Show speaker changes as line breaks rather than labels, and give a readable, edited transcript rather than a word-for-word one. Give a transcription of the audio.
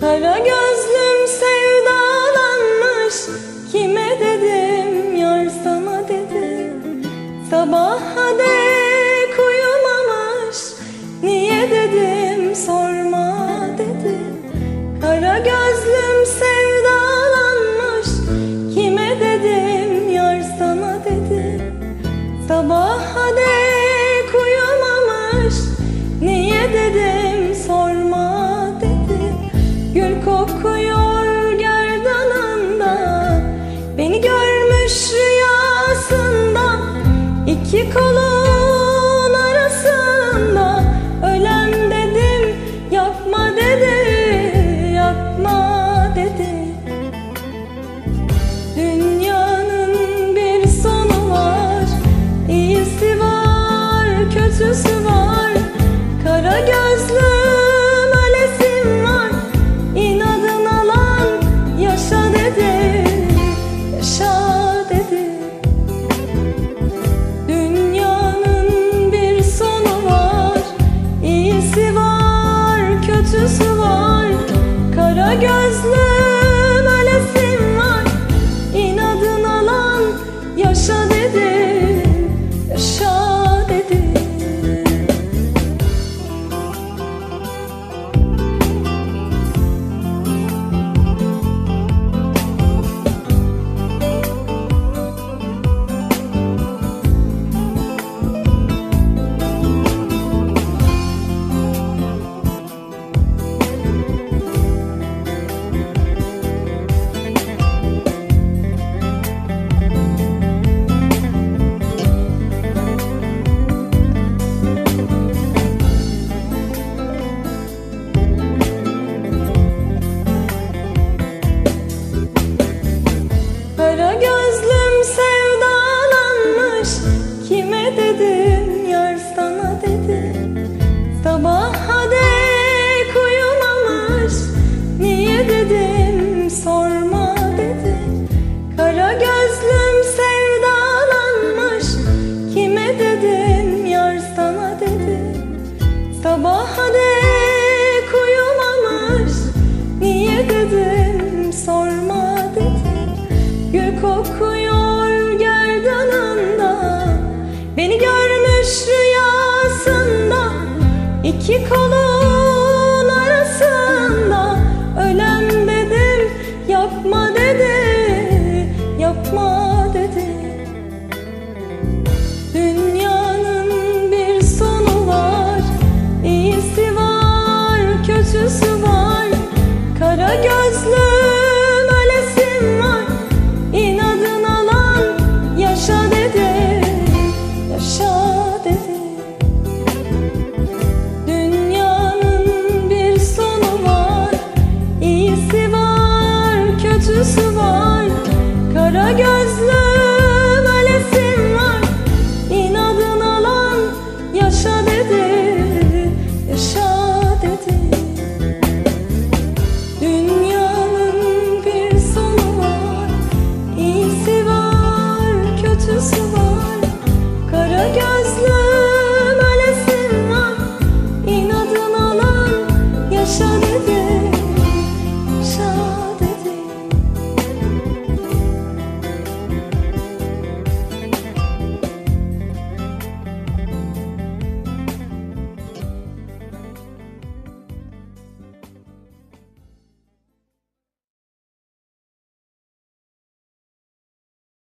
Kara gözlüm sevdalanmış, kime dedim yar sana dedim. Sabaha dek uyumamış, niye dedim sorma dedim. Kara gözlüm sevdalanmış, kime dedim yar sana dedim. Sabaha dek uyumamış, niye dedim sorma dedim. Gül kokuyor gerdanında, beni görmüş rüyasında. İki kolun arasında ölem dedim, yapma dedi, yapma dedi. Dünyanın bir sonu var, iyisi var, kötüsü var. Kara gözlüm ölesim var, inadına lan yaşa dedi, yaşa dedi. Dünyanın bir sonu var, iyisi var, kötüsü var. Kara gözlüm ölesim var, inadına lan yaşa dedi, yaşa dedi. Kara gözlüm sevdalanmış, kime dedim yar sana dedim. Sabaha dek uyumamış, niye dedim sorma dedim. Kara gözlüm sevdalanmış, kime dedim yar sana dedim. Sabaha dek uyumamış, niye dedim sorma dedim. Gül kokuyor gerdanında, beni görmüş rüyasında. İki kolu